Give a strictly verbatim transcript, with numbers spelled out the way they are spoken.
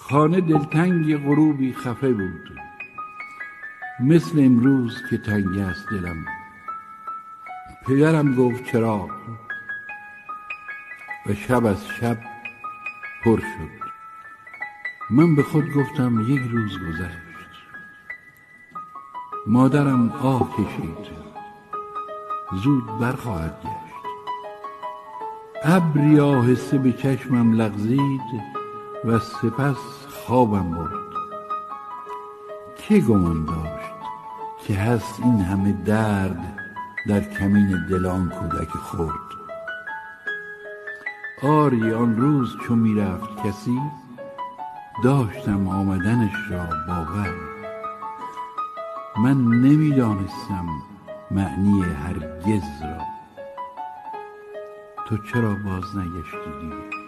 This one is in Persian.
خانه دلتنگ غروبی خفه بود، مثل امروز که تنگ است دلم. پدرم گفت چراغ و شب از شب پر شد. من به خود گفتم یک روز گذشت. مادرم آه کشید، زود برخواهد گشت. ابری آهسته به چشمم لغزید و سپس خوابم برد. که گمان داشت که هست این همه درد در کمین دل آن کودک خرد؟ آری آن روز چو می رفت کسی، داشتم آمدنش را باور. من نمی دانستم معنی هرگز را. تو چرا باز نگشتی دیگر؟